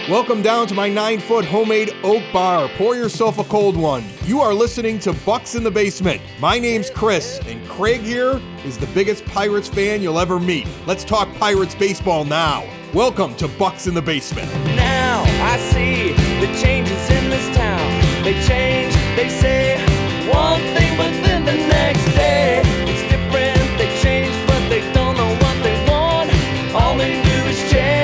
Welcome down to my 9-foot homemade oak bar. Pour yourself a cold one. You are listening to Bucks in the Basement. My name's Chris, and Craig here is the biggest Pirates fan you'll ever meet. Let's talk Pirates baseball now. Welcome to Bucks in the Basement. Now I see the changes in this town. They change, they say one thing, but then the next day it's different. They change, but they don't know what they want. All they do is change.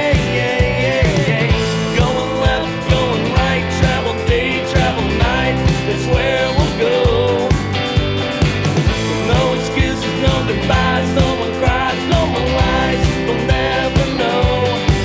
Going left, going right, travel day, travel night. That's where we'll go. No excuses, no goodbyes, no one cries, no more lies. We'll never know.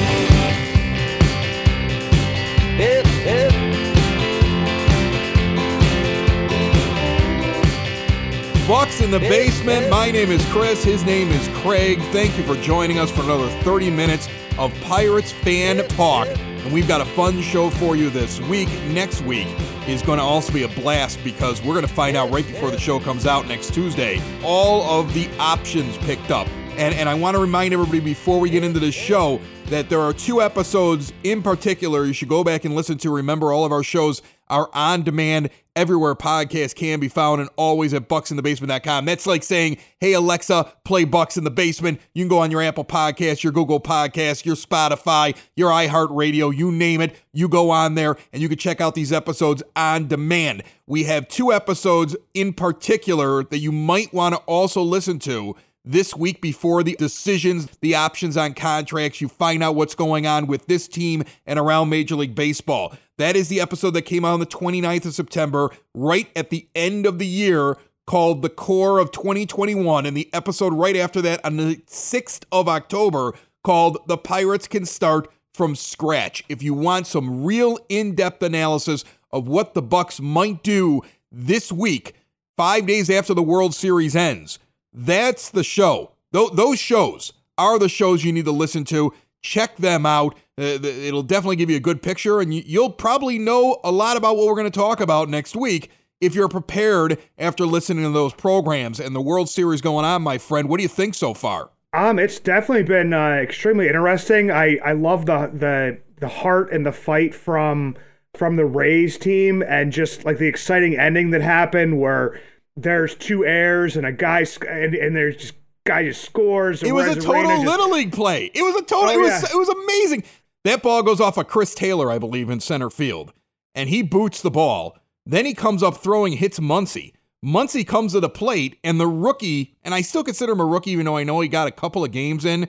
Bucks in the Basement. My name is Chris. His name is Craig. Thank you for joining us for another 30 minutes of Pirates fan talk. And we've got a fun show for you this week. Next week is going to also be a blast because we're going to find out right before the show comes out next Tuesday all of the options picked up. And I want to remind everybody before we get into the show that there are 2 episodes in particular you should go back and listen to. Remember, all of our shows are on demand everywhere podcasts can be found and always at bucksinthebasement.com. That's like saying, hey, Alexa, play Bucks in the Basement. You can go on your Apple Podcasts, your Google Podcasts, your Spotify, your iHeartRadio, you name it. You go on there and you can check out these episodes on demand. We have 2 episodes in particular that you might want to also listen to this week before the decisions, the options on contracts. You find out what's going on with this team and around Major League Baseball. That is the episode that came out on the 29th of September, right at the end of the year, called The Core of 2021. And the episode right after that on the 6th of October called The Pirates Can Start from Scratch. If you want some real in-depth analysis of what the Bucks might do this week, 5 days after the World Series ends, that's the show. Those shows are the shows you need to listen to. Check them out. It'll definitely give you a good picture, and you'll probably know a lot about what we're going to talk about next week if you're prepared after listening to those programs. And the World Series going on, my friend, what do you think so far? It's definitely been extremely interesting. I love the heart and the fight from the Rays team, and just like the exciting ending that happened where there's 2 errors and a guy and there's just guy just scores. It was a total Little League play. It was a total. It was amazing. That ball goes off of Chris Taylor, I believe, in center field, and he boots the ball. Then he comes up throwing, hits Muncy. Muncy comes to the plate, and the rookie, and I still consider him a rookie, even though I know he got a couple of games in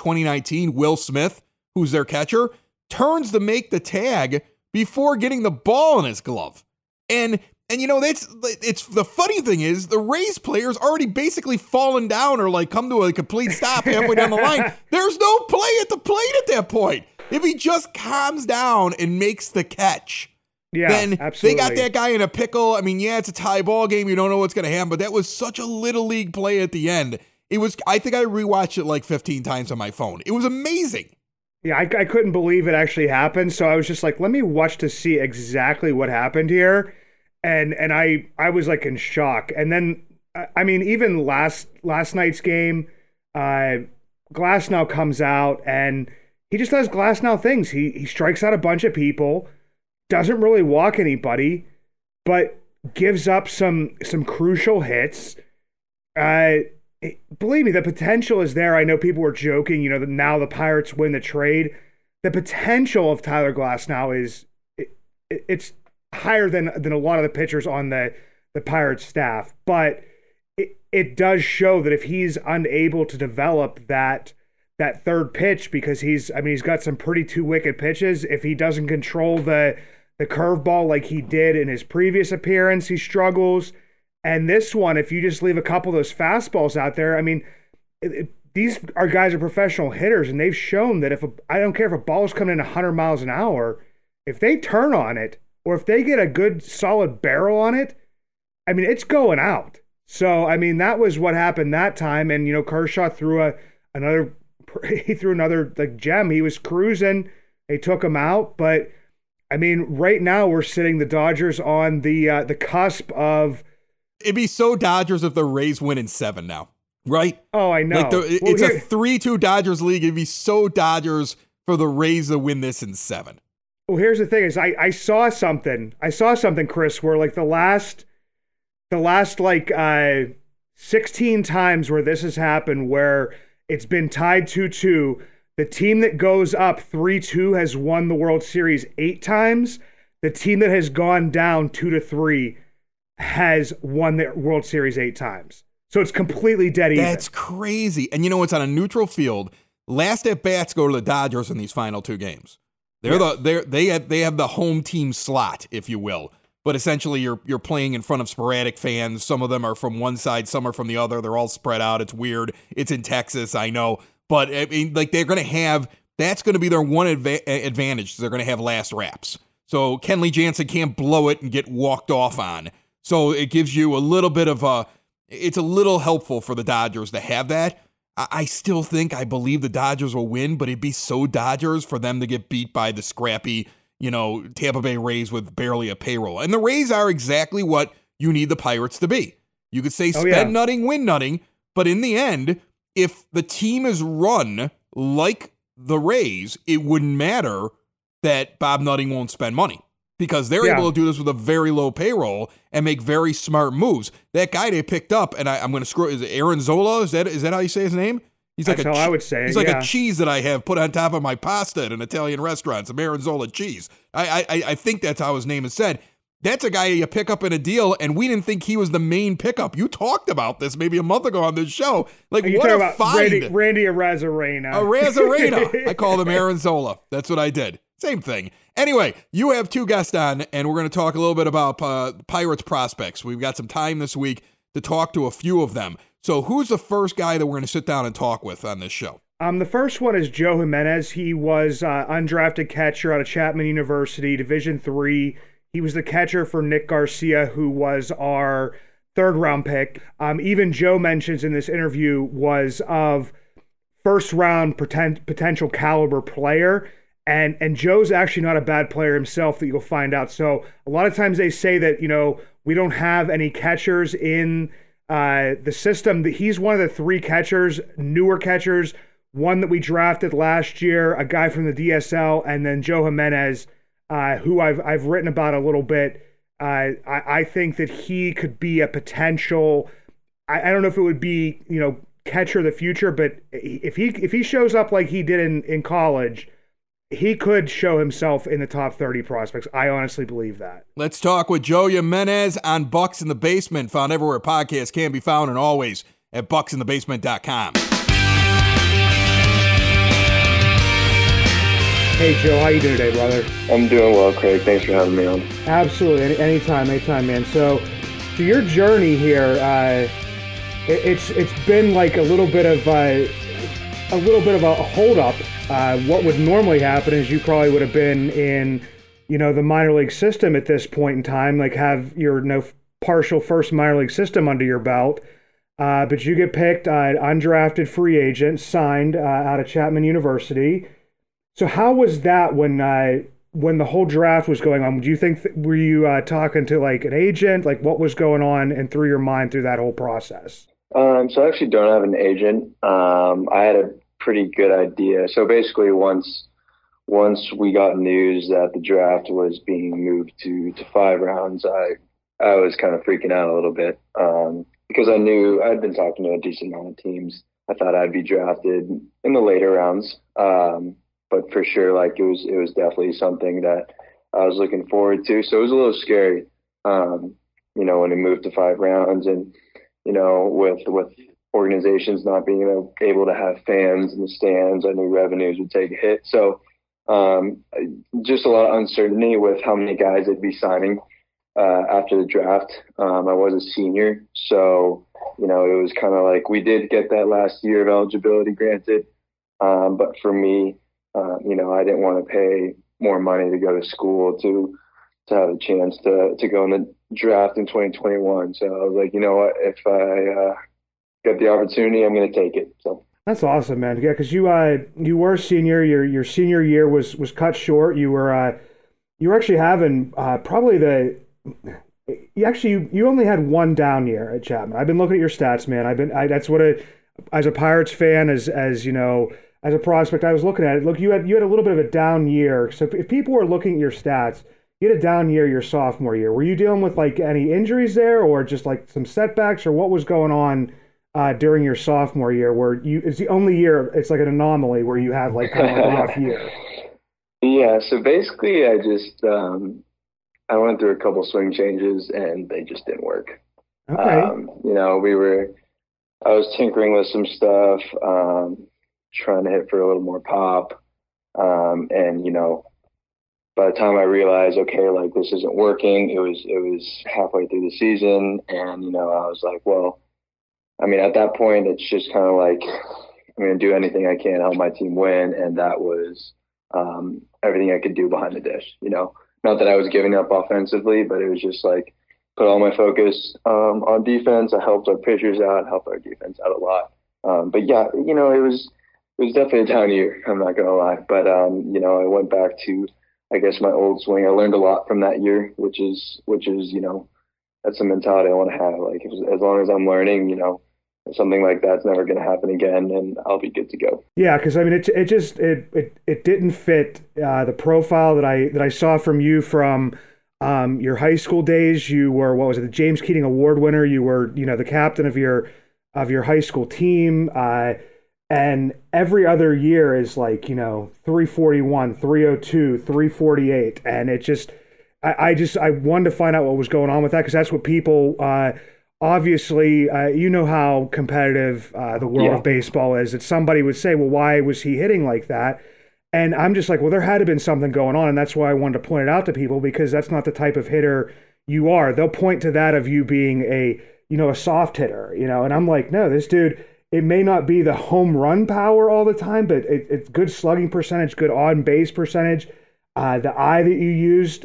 2019. Will Smith, who's their catcher, turns to make the tag before getting the ball in his glove, and you know, it's the funny thing is the Rays players already basically fallen down or like come to a complete stop halfway down the line. There's no play at the plate at that point. If he just calms down and makes the catch, then absolutely. They got that guy in a pickle. I mean, yeah, it's a tie ball game. You don't know what's going to happen, but that was such a Little League play at the end. It was, I think I rewatched it like 15 times on my phone. It was amazing. Yeah, I couldn't believe it actually happened. So I was just like, let me watch to see exactly what happened here. And I was like in shock. And then, I mean, even last night's game, Glasnow comes out and he just does Glasnow things. He strikes out a bunch of people, doesn't really walk anybody, but gives up some crucial hits. Believe me, the potential is there. I know people were joking, you know, that now the Pirates win the trade. The potential of Tyler Glasnow is it's higher than a lot of the pitchers on the Pirates staff, but it does show that if he's unable to develop that third pitch, because he's got some pretty 2 wicked pitches. If he doesn't control the curveball like he did in his previous appearance, he struggles. And this one, if you just leave a couple of those fastballs out there, I mean, these are guys are professional hitters, and they've shown that I don't care if a ball's coming in 100 miles an hour, if they turn on it, or if they get a good solid barrel on it, I mean, it's going out. So, I mean, that was what happened that time. And, you know, Kershaw threw another like gem. He was cruising. They took him out. But, I mean, right now we're sitting the Dodgers on the cusp of. It'd be so Dodgers if the Rays win in 7 now, right? Oh, I know. Like it's a 3-2 Dodgers league. It'd be so Dodgers for the Rays to win this in 7. Well, here's the thing: is I saw something, Chris, where like the last like 16 times where this has happened, where it's been tied 2-2. The team that goes up 3-2 has won the World Series 8 times. The team that has gone down 2-3 has won the World Series 8 times. So it's completely dead even. That's crazy. And you know, it's on a neutral field. Last at bats go to the Dodgers in these final 2 games. They have the home team slot, if you will. But essentially, you're playing in front of sporadic fans. Some of them are from one side, some are from the other. They're all spread out. It's weird. It's in Texas, I know. But I mean, like they're going to have, that's going to be their one advantage. They're going to have last wraps. So Kenley Jansen can't blow it and get walked off on. So it gives you a little bit of it's a little helpful for the Dodgers to have that. I still think, I believe the Dodgers will win, but it'd be so Dodgers for them to get beat by the scrappy, Tampa Bay Rays with barely a payroll. And the Rays are exactly what you need the Pirates to be. You could say spend nutting, win nutting, but in the end, if the team is run like the Rays, it wouldn't matter that Bob Nutting won't spend money because they're able to do this with a very low payroll and make very smart moves. That guy they picked up, and I'm going to scroll, is it Aaron Zola? Is that how you say his name? He's That's how I would say it. He's like a cheese that I have put on top of my pasta at an Italian restaurant, some Aaron Zola cheese. I think that's how his name is said. That's a guy you pick up in a deal, and we didn't think he was the main pickup. You talked about this maybe a month ago on this show. Like, what a find. Randy Arozarena. Arozarena. I called him Aaron Zola. That's what I did. Same thing. Anyway, you have 2 guests on, and we're going to talk a little bit about Pirates prospects. We've got some time this week to talk to a few of them. So who's the first guy that we're going to sit down and talk with on this show? The first one is Joe Jimenez. He was undrafted catcher out of Chapman University, Division III. He was the catcher for Nick Garcia, who was our 3rd-round pick. Even Joe mentions in this interview was of first-round potential caliber player. And Joe's actually not a bad player himself, that you'll find out. So a lot of times they say that, we don't have any catchers in the system. He's one of the 3 catchers, newer catchers, one that we drafted last year, a guy from the DSL, and then Joe Jimenez, who I've written about a little bit. I think that he could be a potential, I don't know if it would be, catcher of the future, but if he shows up like he did in college, he could show himself in the top 30 prospects. I honestly believe that. Let's talk with Joe Jimenez on Bucks in the Basement, found everywhere podcasts can be found, and always at bucksinthebasement.com. Hey, Joe, how you doing today, brother? I'm doing well, Craig. Thanks for having me on. Absolutely. Anytime, man. So your journey here, it's been like a little bit of a holdup. What would normally happen is you probably would have been in, the minor league system at this point in time, like have your partial first minor league system under your belt. But you get picked, undrafted free agent, signed out of Chapman University. So how was that when the whole draft was going on? Do you think were you talking to like an agent? Like what was going on and through your mind through that whole process? So I actually don't have an agent. I had a pretty good idea. So basically once we got news that the draft was being moved to 5 rounds, I was kind of freaking out a little bit because I knew I'd been talking to a decent amount of teams. I thought I'd be drafted in the later rounds. But for sure, like it was definitely something that I was looking forward to. So it was a little scary, when it moved to 5 rounds and, with organizations not being able to have fans in the stands, I knew revenues would take a hit. So just a lot of uncertainty with how many guys they'd be signing after the draft. I was a senior, so, it was kind of like we did get that last year of eligibility granted. But for me, I didn't want to pay more money to go to school to have a chance to go in the draft in 2021. So I was like, you know what, if I get the opportunity, I'm going to take it. So that's awesome, man. Yeah, because you were a senior. Your senior year was cut short. You were actually having you only had 1 down year at Chapman. I've been looking at your stats, man. As a Pirates fan, as as a prospect, I was looking at it. Look, you had a little bit of a down year. So if people were looking at your stats, you had a down year your sophomore year. Were you dealing with like any injuries there, or just like some setbacks, or what was going on during your sophomore year? Where it's the only year, it's like an anomaly where you had like kind of like a rough year. Yeah. So basically, I just I went through a couple swing changes and they just didn't work. Okay. I was tinkering with some stuff, trying to hit for a little more pop. And, by the time I realized, okay, like this isn't working, it was halfway through the season. And, I was like, well, I mean, at that point, it's just kind of like, I'm going to do anything I can to help my team win. And that was everything I could do behind the dish, not that I was giving up offensively, but it was just like, put all my focus on defense. I helped our pitchers out, helped our defense out a lot. But yeah, it was definitely a down year. I'm not gonna lie, but I went back to, I guess, my old swing. I learned a lot from that year, which is that's the mentality I want to have. Like as long as I'm learning, something like that's never going to happen again, and I'll be good to go. Yeah, because I mean, it didn't fit the profile that I saw from you from your high school days. You were, what was it, the James Keating Award winner. You were, the captain of your high school team. And every other year is like, 341, 302, 348. And it just, I wanted to find out what was going on with that, because that's what people, obviously, how competitive the world of baseball is. That somebody would say, well, why was he hitting like that? And I'm just like, well, there had to have been something going on. And that's why I wanted to point it out to people, because that's not the type of hitter you are. They'll point to that of you being a soft hitter, and I'm like, no, this dude, it may not be the home run power all the time, but it's good slugging percentage, good on base percentage. The eye that you used,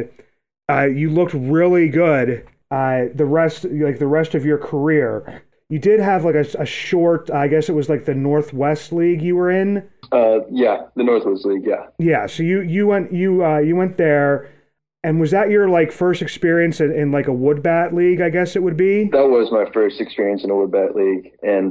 you looked really good. The rest of your career, you did have like a short, I guess it was like the Northwest League you were in. Yeah, the Northwest League. Yeah. Yeah. So you went there, and was that your like first experience in like a wood bat league? I guess it would be. That was my first experience in a wood bat league, and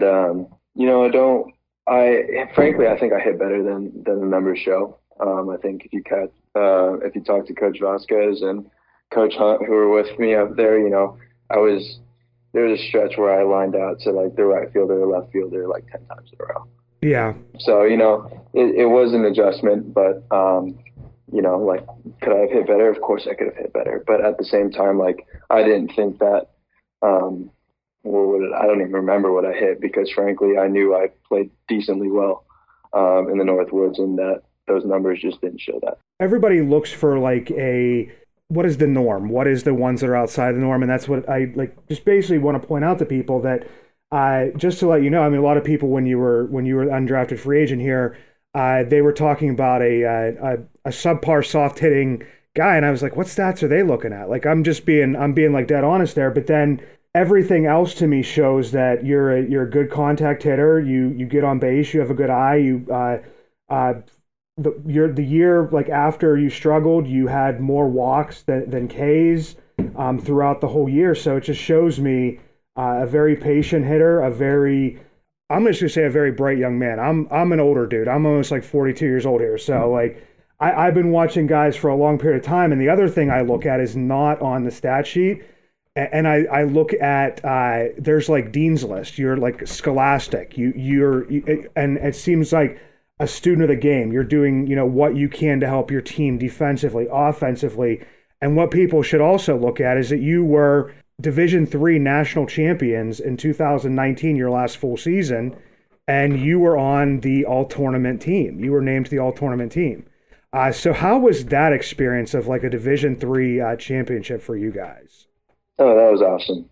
frankly, I think I hit better than the numbers show. I think if you talk to Coach Vasquez and Coach Hunt, who were with me up there, there was a stretch where I lined out to like the right fielder or left fielder like 10 times in a row. Yeah. So, it was an adjustment, but, like, could I have hit better? Of course I could have hit better. But at the same time, like, I didn't think that, I don't even remember what I hit, because frankly, I knew I played decently well in the Northwoods, and that those numbers just didn't show that. Everybody looks for like what is the norm? What is the ones that are outside the norm? And that's what I like, just basically want to point out to people that, just to let you know, I mean, a lot of people, when you were undrafted free agent here, they were talking about a subpar soft hitting guy. And I was like, what stats are they looking at? Like, I'm being like dead honest there. But then everything else to me shows that you're a good contact hitter. You get on base. You have a good eye. The year like after you struggled, you had more walks than Ks throughout the whole year. So it just shows me a very patient hitter, I'm just gonna say a very bright young man. I'm an older dude. I'm almost like 42 years old here. So like I've been watching guys for a long period of time. And the other thing I look at is not on the stat sheet. And I look at there's like Dean's List. You're like scholastic. And it seems like a student of the game. You're doing, what you can to help your team defensively, offensively. And what people should also look at is that you were Division III national champions in 2019, your last full season, and you were on the all-tournament team. You were named to the all-tournament team. So how was that experience of like a Division III championship for you guys? Oh, that was awesome.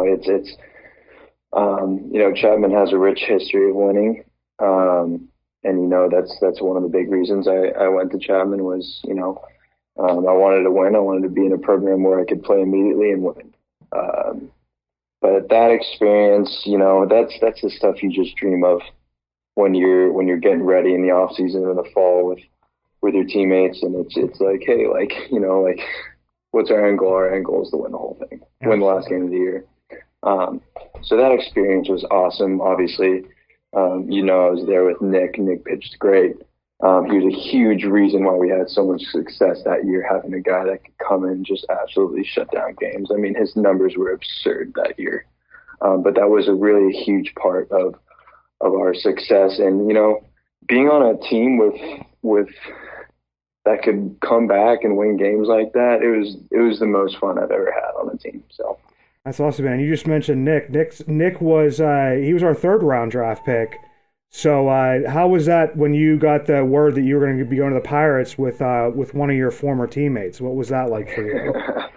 Chapman has a rich history of winning. And, that's one of the big reasons I went to Chapman was, I wanted to win. I wanted to be in a program where I could play immediately and win. But that experience, that's the stuff you just dream of when you're getting ready in the off season in the fall with your teammates. And it's like, hey, what's our end goal? Our end goal is to win the whole thing, win the last game of the year. So that experience was awesome. Obviously, I was there with Nick. Nick pitched great. He was a huge reason why we had so much success that year, having a guy that could come in and just absolutely shut down games. I mean, his numbers were absurd that year. But that was a really huge part of our success. And, being on a team with that could come back and win games like that, it was the most fun I've ever had on a team. So that's awesome, man. You just mentioned Nick. Nick was he was our 3rd round draft pick. So how was that when you got the word that you were going to be going to the Pirates with one of your former teammates? What was that like for you?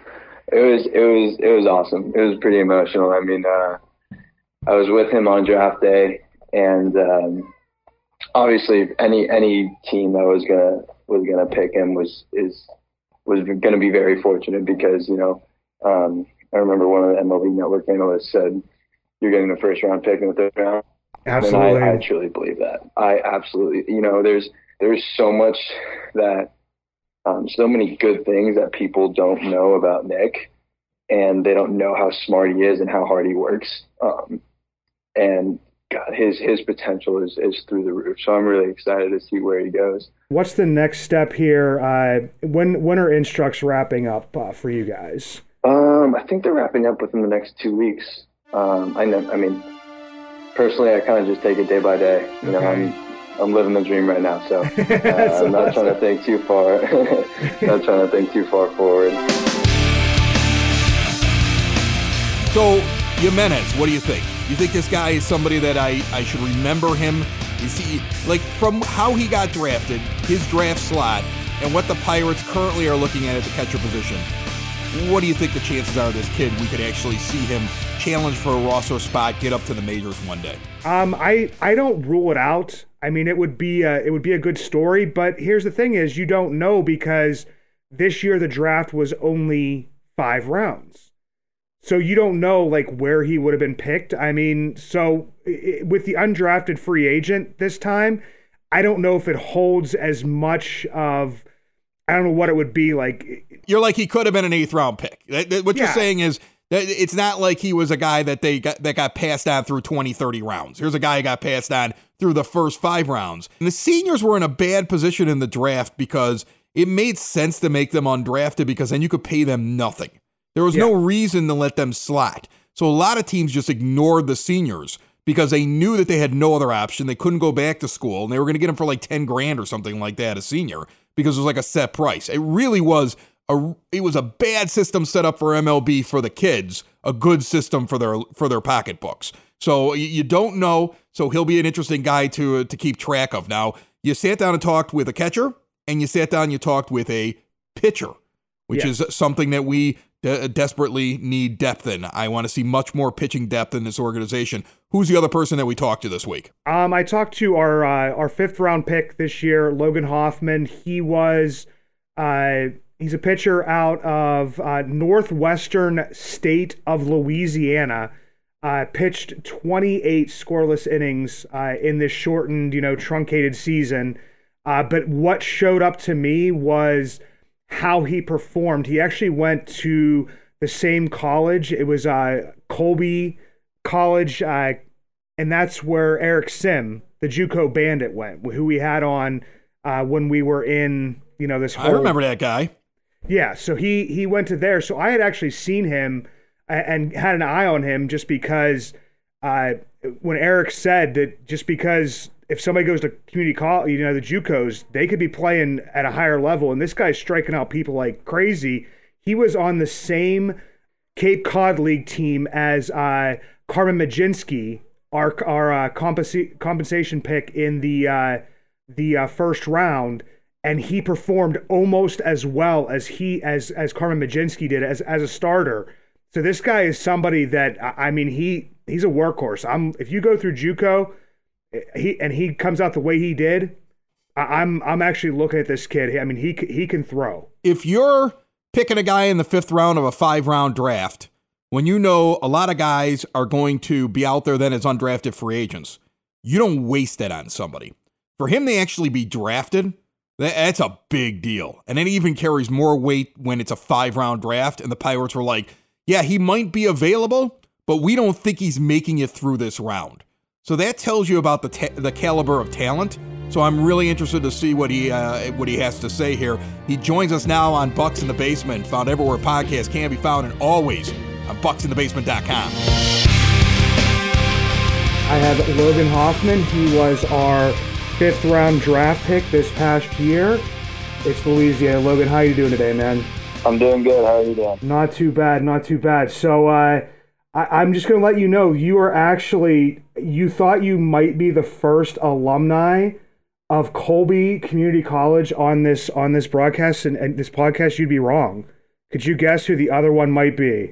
It was awesome. It was pretty emotional. I mean, I was with him on draft day, and obviously any team that was gonna pick him was gonna be very fortunate because I remember one of the MLB Network analysts said, "You're getting the 1st round pick in the 3rd round." Absolutely. And I truly believe that. I absolutely, there's so much that, so many good things that people don't know about Nick, and they don't know how smart he is and how hard he works. And God, his potential is through the roof. So I'm really excited to see where he goes. What's the next step here? When are instructs wrapping up for you guys? I think they're wrapping up within the next 2 weeks. Personally, I kind of just take it day by day. Okay. I'm living the dream right now, so I'm not trying to think too far. Not trying to think too far forward. So, Jimenez, what do you think? You think this guy is somebody that I should remember him? Is he, from how he got drafted, his draft slot, and what the Pirates currently are looking at the catcher position, what do you think the chances are this kid, we could actually see him challenge for a roster spot, get up to the majors one day? I don't rule it out. I mean, it would be a good story, but here's the thing is you don't know because this year the draft was only 5 rounds. So you don't know where he would have been picked. I mean, so with the undrafted free agent this time, I don't know if it holds as much of, I don't know what it would be like. You're like he could have been an 8th round pick. What you're saying is that it's not like he was a guy that got passed on through 20, 30 rounds. Here's a guy who got passed on through the first 5 rounds. And the seniors were in a bad position in the draft because it made sense to make them undrafted because then you could pay them nothing. There was no reason to let them slot. So a lot of teams just ignored the seniors because they knew that they had no other option. They couldn't go back to school, and they were going to get them for $10,000 or something like that, a senior, because it was a set price. It really was a bad system set up for MLB for the kids, a good system for their pocketbooks. So you don't know. So he'll be an interesting guy to keep track of. Now, you sat down and talked with a catcher, and you sat down and you talked with a pitcher, which is something that we desperately need depth in. I want to see much more pitching depth in this organization. Who's the other person that we talked to this week? I talked to our 5th round pick this year, Logan Hoffman. He was he's a pitcher out of northwestern state of Louisiana. Pitched 28 scoreless innings in this shortened, truncated season. But what showed up to me was how he performed. He actually went to the same college. It was Colby College, and that's where Eric Sim, the JUCO Bandit, went, who we had on when we were in, this whole... I remember that guy. Yeah, so he went to there. So I had actually seen him and had an eye on him just because when Eric said that just because if somebody goes to community college, the JUCOs, they could be playing at a higher level. And this guy's striking out people like crazy. He was on the same Cape Cod League team as Carmen Majinski, our compensation pick in the first round. And he performed almost as well as Carmen Majinski did as a starter. So this guy is somebody that, he's a workhorse. If you go through JUCO, he comes out the way he did, I'm actually looking at this kid. He can throw. If you're picking a guy in the 5th round of a 5-round draft, when you know a lot of guys are going to be out there then as undrafted free agents, you don't waste that on somebody. For him to actually be drafted, that's a big deal. And it even carries more weight when it's a 5-round draft and the Pirates were like, yeah, he might be available, but we don't think he's making it through this round. So that tells you about the caliber of talent. So I'm really interested to see what he has to say here. He joins us now on Bucks in the Basement, found everywhere podcasts can be found, and always on bucksinthebasement.com. I have Logan Hoffman. He was our 5th round draft pick this past year. It's Louisiana. Logan, how you doing today, man? I'm doing good. How are you doing? Not too bad, not too bad. So I'm just going to let you know, you thought you might be the first alumni of Colby Community College on this broadcast, and this podcast. You'd be wrong. Could you guess who the other one might be?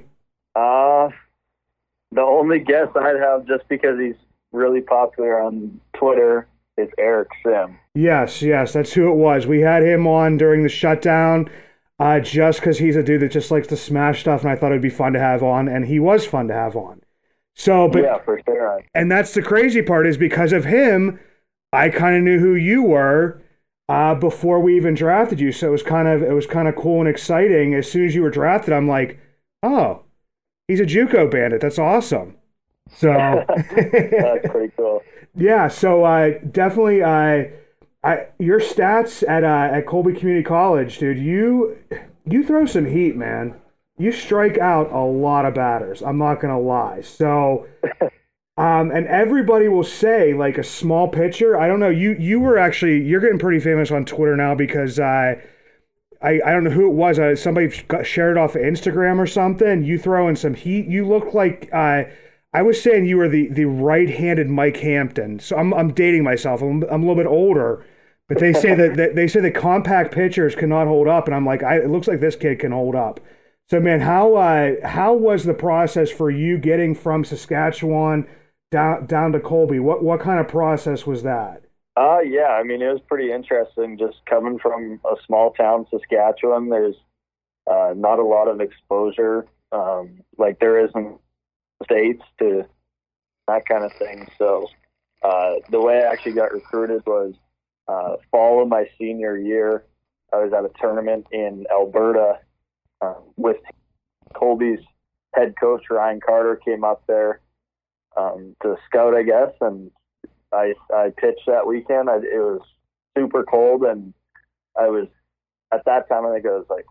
The only guess I'd have, just because he's really popular on Twitter, is Eric Sim. Yes, that's who it was. We had him on during the shutdown, just because he's a dude that just likes to smash stuff, and I thought it'd be fun to have on, and he was fun to have on. So, but yeah, for sure. And that's the crazy part, is because of him, I kind of knew who you were before we even drafted you. So it was kind of cool and exciting. As soon as you were drafted, I'm like, oh, he's a JUCO bandit. That's awesome. So that's pretty cool. Yeah. So definitely, your stats at Colby Community College, dude. You throw some heat, man. You strike out a lot of batters. I'm not gonna lie. So. And everybody will say, like, a small pitcher. I don't know. You're getting pretty famous on Twitter now, because I don't know who it was. Somebody shared it off of Instagram or something. You throw in some heat. You look like I was saying you were the right-handed Mike Hampton. So I'm dating myself. I'm a little bit older, but they say that compact pitchers cannot hold up, and I'm like, it looks like this kid can hold up. So man, how was the process for you getting from Saskatchewan down to Colby? What kind of process was that? Yeah, I mean, it was pretty interesting. Just coming from a small town, Saskatchewan, there's not a lot of exposure, like there is in the States, to that kind of thing. So the way I actually got recruited was fall of my senior year. I was at a tournament in Alberta with Colby's head coach, Ryan Carter, came up there to scout, I guess, and I pitched that weekend. It was super cold, and I was, at that time, I think I was like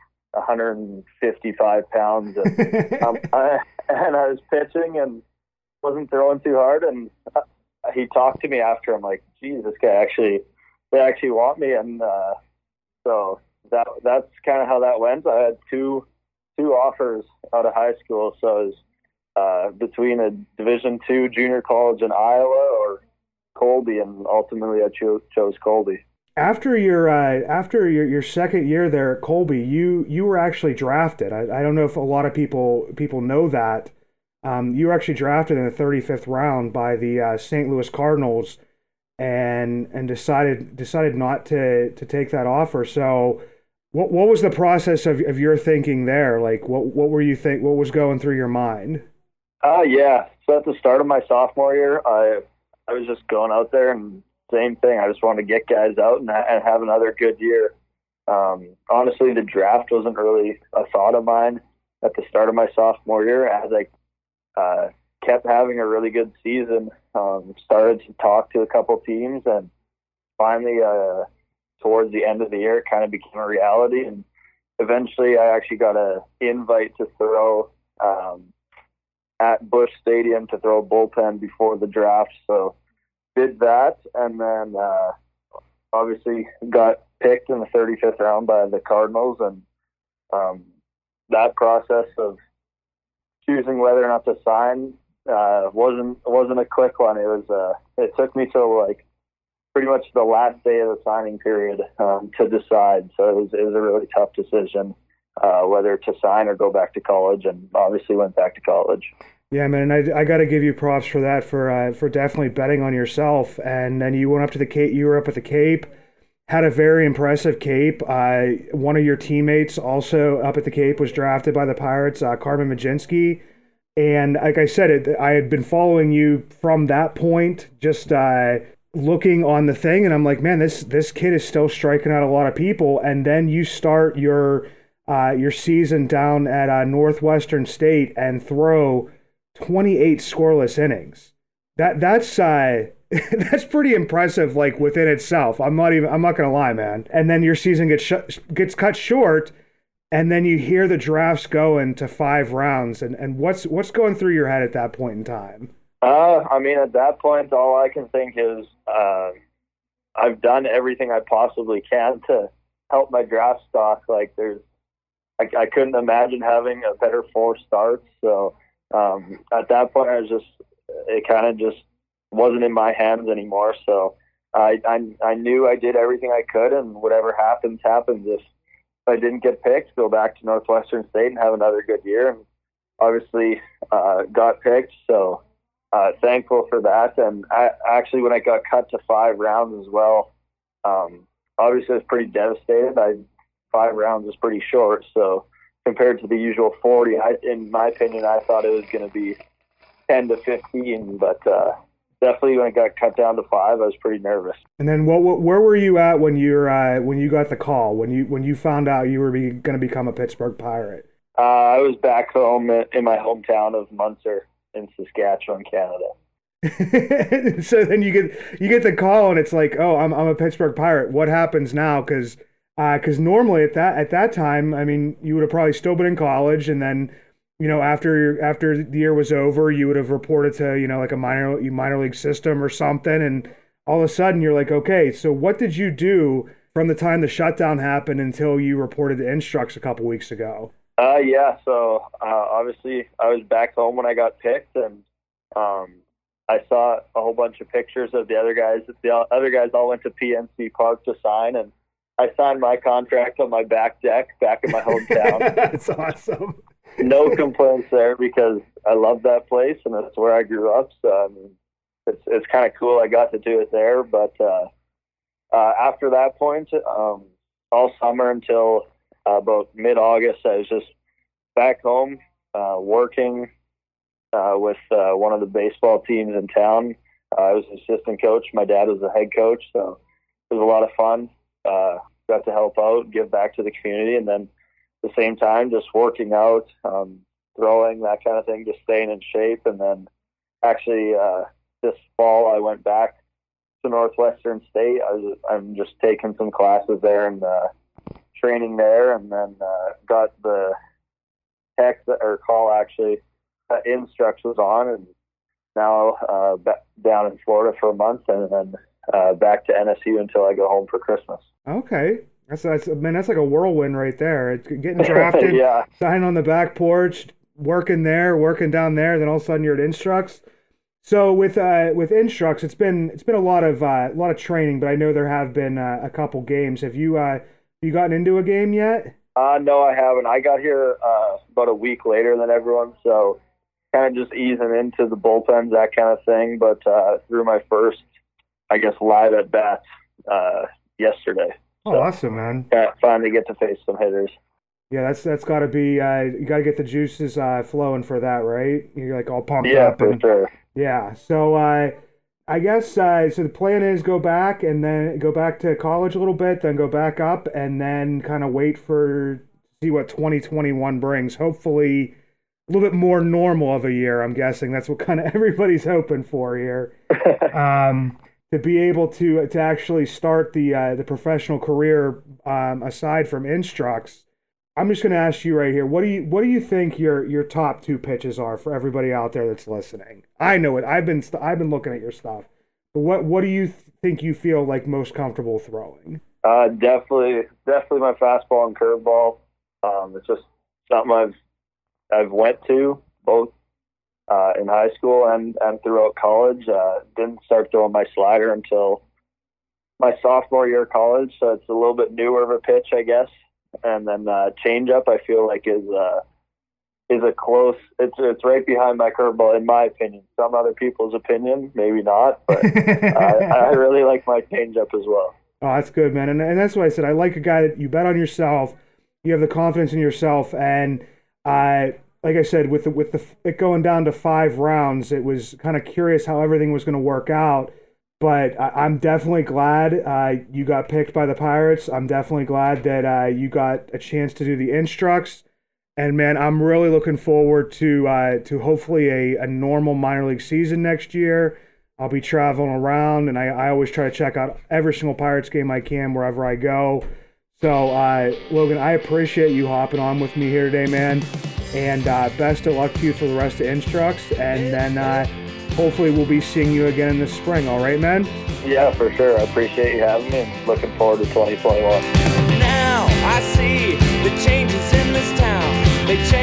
155 pounds, and I was pitching and wasn't throwing too hard, and he talked to me after. I'm like, geez, this guy they actually want me, and so that's kind of how that went. I had two offers out of high school, so it was between a Division II junior college in Iowa or Colby, and ultimately I chose Colby. After your second year there at Colby, you were actually drafted. I don't know if a lot of people know that. You were actually drafted in the 35th round by the St. Louis Cardinals, and decided not to take that offer. So what was the process of your thinking there? Like, what were you what was going through your mind? Yeah. So at the start of my sophomore year, I was just going out there, and same thing. I just wanted to get guys out and have another good year. Honestly, the draft wasn't really a thought of mine at the start of my sophomore year. As I kept having a really good season, started to talk to a couple teams, and finally, towards the end of the year, it kind of became a reality. And eventually, I actually got an invite to throw at Busch Stadium to throw a bullpen before the draft. So did that, and then obviously got picked in the 35th round by the Cardinals. And that process of choosing whether or not to sign wasn't a quick one. It took me till like pretty much the last day of the signing period to decide. So it was a really tough decision whether to sign or go back to college, and obviously went back to college. Yeah, man, and I got to give you props for that, for definitely betting on yourself. And then you went up to the Cape. You were up at the Cape, had a very impressive Cape. One of your teammates also up at the Cape was drafted by the Pirates, Carmen Majinski. And like I said, I had been following you from that point, just looking on the thing, and I'm like, man, this kid is still striking out a lot of people. And then you start your season down at Northwestern State and throw 28 scoreless innings. That's that's pretty impressive, like within itself. I'm not gonna lie, man. And then your season gets cut short, and then you hear the drafts going to 5 rounds, and what's going through your head at that point in time? I mean, at that point, all I can think is I've done everything I possibly can to help my draft stock. Like, I couldn't imagine having a better 4 starts. So at that point, it kind of just wasn't in my hands anymore. So I knew I did everything I could, and whatever happens. If I didn't get picked, go back to Northwestern State and have another good year. And obviously got picked, so thankful for that. And actually, when I got cut to 5 rounds as well, obviously I was pretty devastated. 5 rounds is pretty short, so compared to the usual 40, in my opinion, I thought it was going to be 10 to 15, but definitely when it got cut down to 5, I was pretty nervous. And then where were you at when you got the call, when you found out you were going to become a Pittsburgh Pirate? I was back home in my hometown of Munster in Saskatchewan, Canada. So then you get the call, and it's like, oh, I'm a Pittsburgh Pirate. What happens now? Because normally at that time, I mean, you would have probably still been in college, and then, you know, after the year was over, you would have reported to, you know, like a minor league system or something, and all of a sudden you're like, okay, so what did you do from the time the shutdown happened until you reported to Instructs a couple weeks ago? Yeah, so obviously I was back home when I got picked, and I saw a whole bunch of pictures of the other guys. The other guys all went to PNC Park to sign, and I signed my contract on my back deck back in my hometown. That's awesome. No complaints there, because I love that place, and that's where I grew up. So I mean, it's kind of cool I got to do it there. But after that point, all summer until about mid-August, I was just back home working with one of the baseball teams in town. I was an assistant coach. My dad was the head coach, so it was a lot of fun. Got to help out, give back to the community, and then at the same time just working out, throwing, that kind of thing, just staying in shape. And then actually this fall I went back to Northwestern State. I'm just taking some classes there and training there, and then got the text or call actually Instructs was on, and now down in Florida for a month, and then back to NSU until I go home for Christmas. Okay. That's like a whirlwind right there. It's getting drafted, yeah. Signing on the back porch, working there, working down there, then all of a sudden you're at Instructs. So with Instructs, it's been a lot of training, but I know there have been a couple games. Have you gotten into a game yet? No, I haven't. I got here about a week later than everyone, so kind of just easing into the bullpens, that kind of thing. But threw my first, I guess, live at bats yesterday. Oh, so, awesome, man! Finally get to face some hitters. Yeah, that's got to be. You got to get the juices flowing for that, right? You're like all pumped up. Yeah, for sure. Yeah. So I guess so. The plan is go back and then go back to college a little bit, then go back up, and then kind of wait for see what 2021 brings. Hopefully, a little bit more normal of a year. I'm guessing that's what kind of everybody's hoping for here. To be able to actually start the professional career aside from Instructs. I'm just going to ask you right here. What do you think your top 2 pitches are for everybody out there that's listening? I know it. I've been looking at your stuff. But what do you think you feel like most comfortable throwing? Definitely my fastball and curveball. It's just something I've went to both in high school and throughout college. Didn't start throwing my slider until my sophomore year of college, so it's a little bit newer of a pitch, I guess. And then changeup, I feel like is a close. It's right behind my curveball, in my opinion. Some other people's opinion, maybe not, but I really like my changeup as well. Oh, that's good, man. And that's why I said I like a guy that you bet on yourself. You have the confidence in yourself, and like I said, with it going down to 5 rounds, it was kind of curious how everything was going to work out. But I'm definitely glad you got picked by the Pirates. I'm definitely glad that you got a chance to do the Instructs. And, man, I'm really looking forward to hopefully a normal minor league season next year. I'll be traveling around, and I always try to check out every single Pirates game I can wherever I go. So, Logan, I appreciate you hopping on with me here today, man. And best of luck to you for the rest of Instructs. And then hopefully we'll be seeing you again in the spring. All right, man? Yeah, for sure. I appreciate you having me and looking forward to 2021. Now I see the changes in this town. They